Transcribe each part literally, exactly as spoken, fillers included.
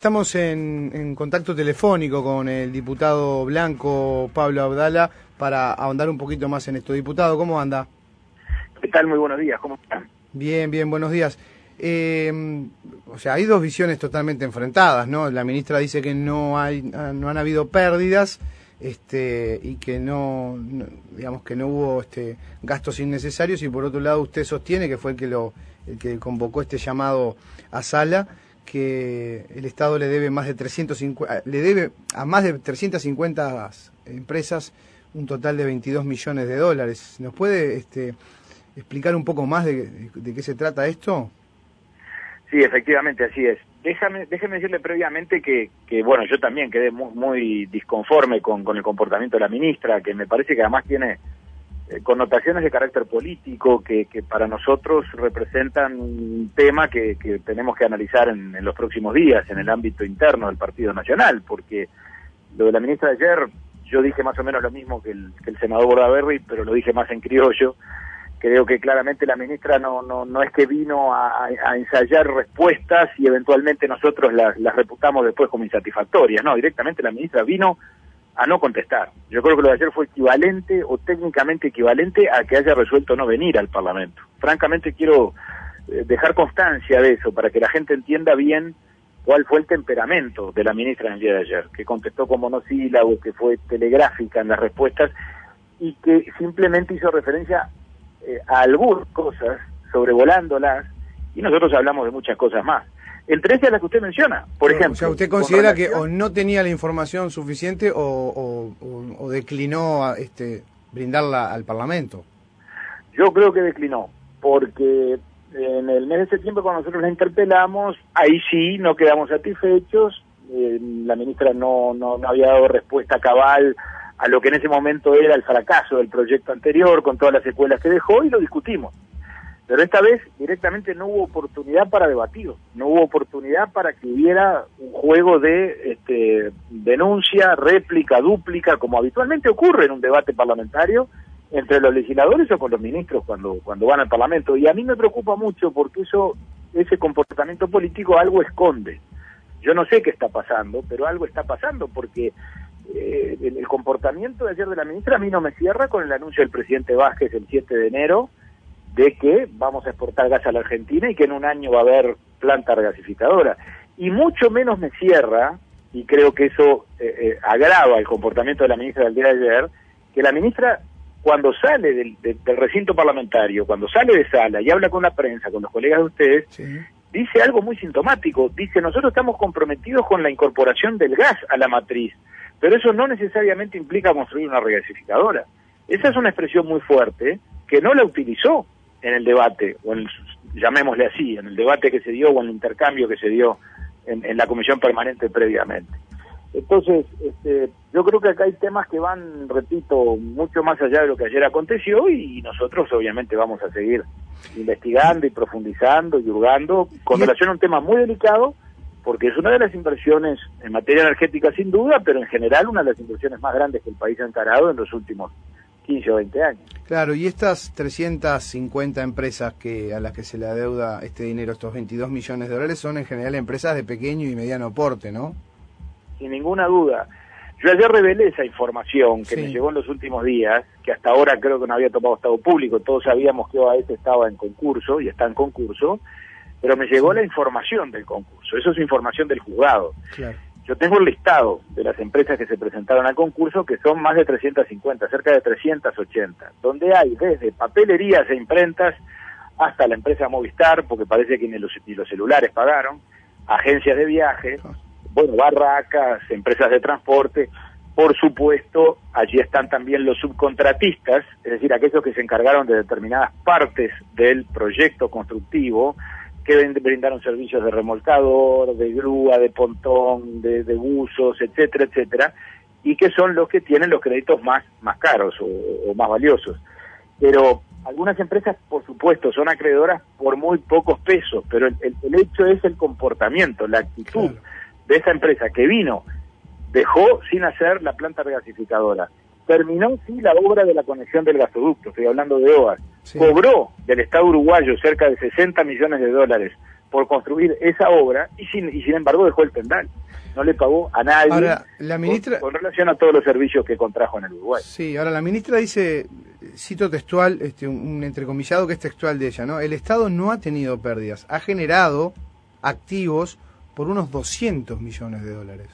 Estamos en, en contacto telefónico con el diputado blanco Pablo Abdala para ahondar un poquito más en esto. Diputado, ¿cómo anda? ¿Qué tal? Muy buenos días, ¿cómo están? Bien, bien, buenos días. Eh, o sea, hay dos visiones totalmente enfrentadas, ¿no? La ministra dice que no hay, no han habido pérdidas, este, y que no, no digamos que no hubo este, gastos innecesarios, y por otro lado usted sostiene, que fue el que lo, el que convocó este llamado a sala, que el Estado le debe más de trescientos cincuenta, le debe a más de trescientas cincuenta empresas un total de veintidós millones de dólares. ¿Nos puede este, explicar un poco más de, de, de qué se trata esto? Sí, efectivamente, así es. Déjame, déjeme decirle previamente que, que, bueno, yo también quedé muy, muy disconforme con, con el comportamiento de la ministra, que me parece que además tiene eh, connotaciones de carácter político, que, que para nosotros representan un tema que, que tenemos que analizar en, en los próximos días, en el ámbito interno del Partido Nacional, porque lo de la ministra de ayer, yo dije más o menos lo mismo que el, que el senador Bordaberry, pero lo dije más en criollo. Creo que claramente la ministra no no no es que vino a, a ensayar respuestas y eventualmente nosotros las, las reputamos después como insatisfactorias. No, directamente la ministra vino a no contestar. Yo creo que lo de ayer fue equivalente o técnicamente equivalente a que haya resuelto no venir al Parlamento. Francamente quiero eh, dejar constancia de eso para que la gente entienda bien cuál fue el temperamento de la ministra en el día de ayer, que contestó con monosílabo, que fue telegráfica en las respuestas y que simplemente hizo referencia Eh, a algunas cosas, sobrevolándolas, y nosotros hablamos de muchas cosas más. Entre esas las que usted menciona, por o ejemplo. O sea, ¿usted considera relación... que o no tenía la información suficiente o, o, o, o declinó a, este, brindarla al Parlamento? Yo creo que declinó, porque en el mes de septiembre cuando nosotros la interpelamos, ahí sí no quedamos satisfechos, eh, la ministra no, no, no había dado respuesta cabal a lo que en ese momento era el fracaso del proyecto anterior, con todas las secuelas que dejó, y lo discutimos. Pero esta vez directamente no hubo oportunidad para debatir, no hubo oportunidad para que hubiera un juego de este, denuncia, réplica, dúplica, como habitualmente ocurre en un debate parlamentario, entre los legisladores o con los ministros cuando, cuando van al Parlamento. Y a mí me preocupa mucho porque eso, ese comportamiento político algo esconde. Yo no sé qué está pasando, pero algo está pasando porque Eh, el, el comportamiento de ayer de la ministra a mí no me cierra con el anuncio del presidente Vázquez el siete de enero de que vamos a exportar gas a la Argentina y que en un año va a haber planta regasificadora. Y mucho menos me cierra, y creo que eso eh, eh, agrava el comportamiento de la ministra del día de ayer, que la ministra cuando sale del, de, del recinto parlamentario, cuando sale de sala y habla con la prensa, con los colegas de ustedes, sí, dice algo muy sintomático. Dice, nosotros estamos comprometidos con la incorporación del gas a la matriz, pero eso no necesariamente implica construir una regasificadora. Esa es una expresión muy fuerte que no la utilizó en el debate, o en, llamémosle así, en el debate que se dio o en el intercambio que se dio en, en la comisión permanente previamente. Entonces, este, yo creo que acá hay temas que van, repito, mucho más allá de lo que ayer aconteció y nosotros obviamente vamos a seguir investigando y profundizando y hurgando con relación a un tema muy delicado, porque es una de las inversiones en materia energética sin duda, pero en general una de las inversiones más grandes que el país ha encarado en los últimos quince o veinte años. Claro, y estas trescientas cincuenta empresas que a las que se le adeuda este dinero, estos veintidós millones de dólares, son en general empresas de pequeño y mediano porte, ¿no? Sin ninguna duda. Yo ayer revelé esa información que sí. me llegó en los últimos días, que hasta ahora creo que no había tomado estado público, todos sabíamos que O A S estaba en concurso y está en concurso, pero me llegó sí. la información del concurso, eso es información del juzgado. Claro. Yo tengo el listado de las empresas que se presentaron al concurso, que son más de trescientas cincuenta, cerca de trescientas ochenta, donde hay desde papelerías e imprentas hasta la empresa Movistar, porque parece que ni los, ni los celulares pagaron, agencias de viajes, bueno, barracas, empresas de transporte. Por supuesto, allí están también los subcontratistas, es decir, aquellos que se encargaron de determinadas partes del proyecto constructivo, que brindaron servicios de remolcador, de grúa, de pontón, de, de buzos, etcétera, etcétera, y que son los que tienen los créditos más, más caros o, o más valiosos. Pero algunas empresas, por supuesto, son acreedoras por muy pocos pesos, pero el, el, el hecho es el comportamiento, la actitud claro. de esa empresa que vino, dejó sin hacer la planta regasificadora, terminó sí la obra de la conexión del gasoducto, estoy hablando de O A S, sí. cobró del Estado uruguayo cerca de sesenta millones de dólares por construir esa obra y sin, y sin embargo dejó el tendal. No le pagó a nadie. Ahora, la ministra... con, con relación a todos los servicios que contrajo en el Uruguay. Sí, ahora la ministra dice, cito textual, este, un, un entrecomillado que es textual de ella, ¿no? El Estado no ha tenido pérdidas, ha generado activos por unos doscientos millones de dólares.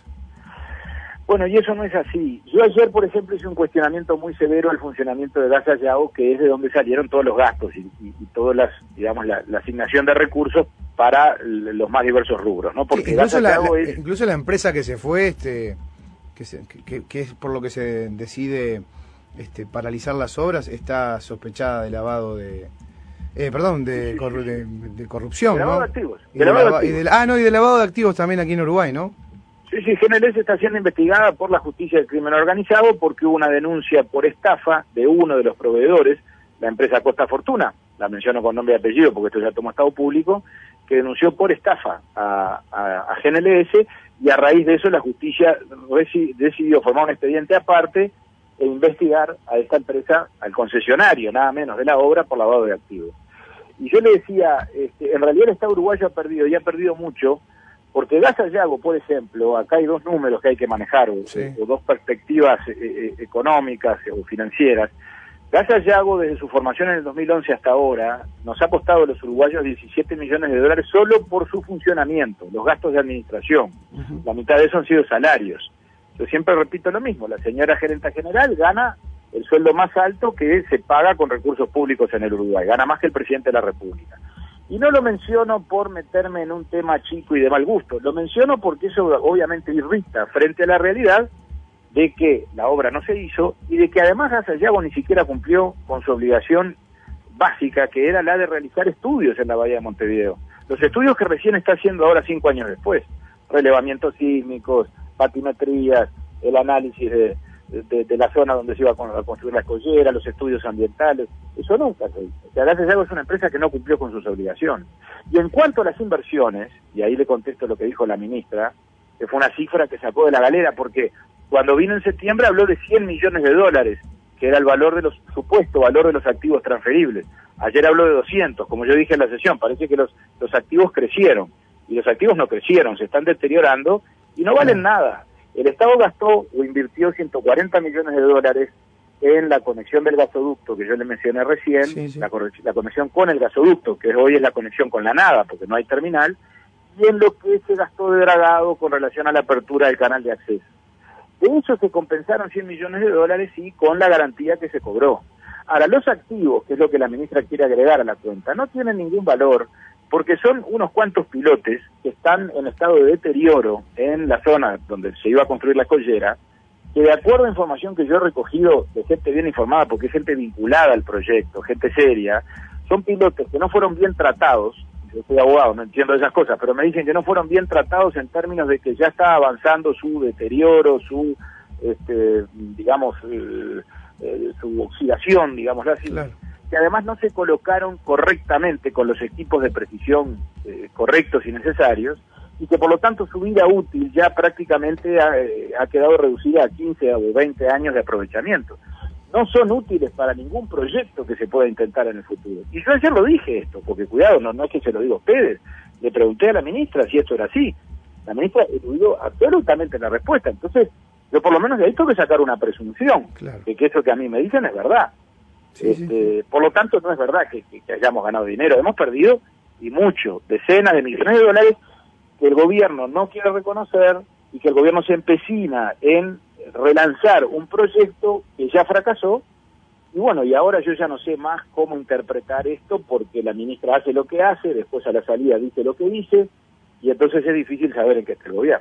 Bueno, y eso no es así. Yo ayer, por ejemplo, hice un cuestionamiento muy severo al funcionamiento de Gas Sayago, que es de donde salieron todos los gastos y, y, y todas las, digamos, la, la asignación de recursos para los más diversos rubros, ¿no? Porque sí, incluso, Gas la, la, es... incluso la empresa que se fue, este, que, se, que, que es por lo que se decide este, paralizar las obras, está sospechada de lavado de... Eh, perdón, de, corru de, de corrupción, de lavado ¿no? de activos. Y de de lavado lava, de activos. Y de, ah, no, y de lavado de activos también aquí en Uruguay, ¿no? Sí, sí, G N L S está siendo investigada por la justicia del crimen organizado porque hubo una denuncia por estafa de uno de los proveedores, la empresa Costa Fortuna, la menciono con nombre y apellido porque esto ya tomó estado público, que denunció por estafa a, a, a G N L S y a raíz de eso la justicia decidió formar un expediente aparte e investigar a esta empresa, al concesionario, nada menos, de la obra por lavado de activos. Y yo le decía, este, en realidad el Estado uruguayo ha perdido, y ha perdido mucho, porque Gas Sayago, por ejemplo, acá hay dos números que hay que manejar, o, sí. o dos perspectivas eh, económicas o financieras. Gas Sayago, desde su formación en el dos mil once hasta ahora, nos ha costado a los uruguayos diecisiete millones de dólares solo por su funcionamiento, los gastos de administración. Uh-huh. La mitad de eso han sido salarios. Yo siempre repito lo mismo, la señora gerenta general gana el sueldo más alto que se paga con recursos públicos en el Uruguay, gana más que el presidente de la República. Y no lo menciono por meterme en un tema chico y de mal gusto, lo menciono porque eso obviamente irrita frente a la realidad de que la obra no se hizo y de que además Gas Sayago ni siquiera cumplió con su obligación básica, que era la de realizar estudios en la Bahía de Montevideo. Los estudios que recién está haciendo ahora cinco años después, relevamientos sísmicos, batimetrías, el análisis de, de, de la zona donde se iba a construir la escollera, los estudios ambientales, eso nunca se hizo. O sea, Gas Sayago es una empresa que no cumplió con sus obligaciones. Y en cuanto a las inversiones, y ahí le contesto lo que dijo la ministra, que fue una cifra que sacó de la galera, porque cuando vino en septiembre habló de cien millones de dólares, que era el valor de los supuesto valor de los activos transferibles. Ayer habló de doscientos, como yo dije en la sesión, parece que los, los activos crecieron, y los activos no crecieron, se están deteriorando, y no valen nada. El Estado gastó o invirtió ciento cuarenta millones de dólares en la conexión del gasoducto, que yo le mencioné recién, sí, sí. La, la conexión con el gasoducto, que hoy es la conexión con la nada, porque no hay terminal, y en lo que se gastó de dragado con relación a la apertura del canal de acceso. De eso se compensaron cien millones de dólares y con la garantía que se cobró. Ahora, los activos, que es lo que la ministra quiere agregar a la cuenta, no tienen ningún valor porque son unos cuantos pilotes que están en estado de deterioro en la zona donde se iba a construir la escollera, que de acuerdo a información que yo he recogido de gente bien informada, porque es gente vinculada al proyecto, gente seria, son pilotes que no fueron bien tratados. Yo soy abogado, no entiendo esas cosas, pero me dicen que no fueron bien tratados en términos de que ya está avanzando su deterioro, su, este, digamos, eh, eh, su oxidación, digámoslo así, claro. Que además no se colocaron correctamente con los equipos de precisión eh, correctos y necesarios, y que por lo tanto su vida útil ya prácticamente ha, eh, ha quedado reducida a quince o veinte años de aprovechamiento. No son útiles para ningún proyecto que se pueda intentar en el futuro. Y yo ayer lo dije esto, porque cuidado, no, no es que se lo diga a ustedes, le pregunté a la ministra si esto era así. La ministra eludió absolutamente la respuesta. Entonces, yo por lo menos de ahí tengo que sacar una presunción, claro, de que eso que a mí me dicen es verdad. Sí, este, sí. Por lo tanto, no es verdad que, que, que hayamos ganado dinero. Hemos perdido, y mucho, decenas de millones de dólares que el gobierno no quiere reconocer y que el gobierno se empecina en relanzar un proyecto que ya fracasó. Y bueno, y ahora yo ya no sé más cómo interpretar esto, porque la ministra hace lo que hace, después a la salida dice lo que dice, y entonces es difícil saber en qué está el gobierno.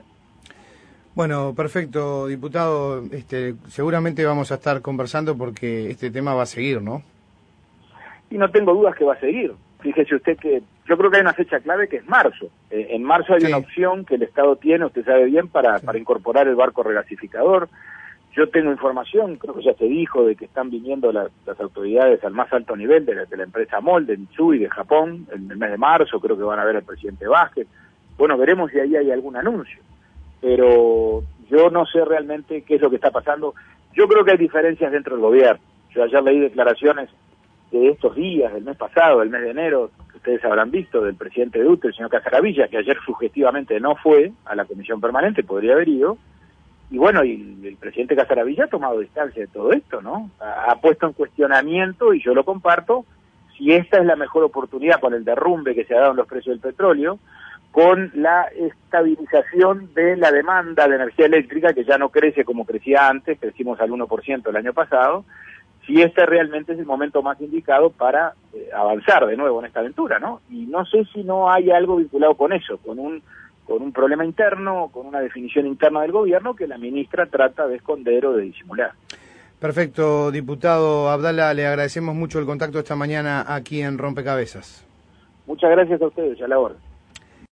Bueno, perfecto, diputado. Este, seguramente vamos a estar conversando porque este tema va a seguir, ¿no? Y no tengo dudas que va a seguir. Fíjese usted que yo creo que hay una fecha clave que es marzo. Eh, en marzo hay sí. una opción que el Estado tiene, usted sabe bien, para, sí. para incorporar el barco regasificador. Yo tengo información, creo que ya se dijo, de que están viniendo la, las autoridades al más alto nivel de la, de la empresa MOL, de Mitsui, de Japón, en el mes de marzo. Creo que van a ver al presidente Vázquez. Bueno, veremos si ahí hay algún anuncio. Pero yo no sé realmente qué es lo que está pasando. Yo creo que hay diferencias dentro del gobierno. Yo ayer leí declaraciones de estos días, del mes pasado, del mes de enero, que ustedes habrán visto, del presidente de U T E, el señor Casaravilla, que ayer sugestivamente no fue a la comisión permanente, podría haber ido. Y bueno, y el presidente Casaravilla ha tomado distancia de todo esto, ¿no? Ha, ha puesto en cuestionamiento, y yo lo comparto, si esta es la mejor oportunidad con el derrumbe que se ha dado en los precios del petróleo, con la estabilización de la demanda de energía eléctrica, que ya no crece como crecía antes, crecimos al uno por ciento el año pasado, si este realmente es el momento más indicado para eh, avanzar de nuevo en esta aventura, ¿no? Y no sé si no hay algo vinculado con eso, con un con un problema interno, con una definición interna del gobierno que la ministra trata de esconder o de disimular. Perfecto, diputado Abdala, le agradecemos mucho el contacto esta mañana aquí en Rompecabezas. Muchas gracias a ustedes, a la orden.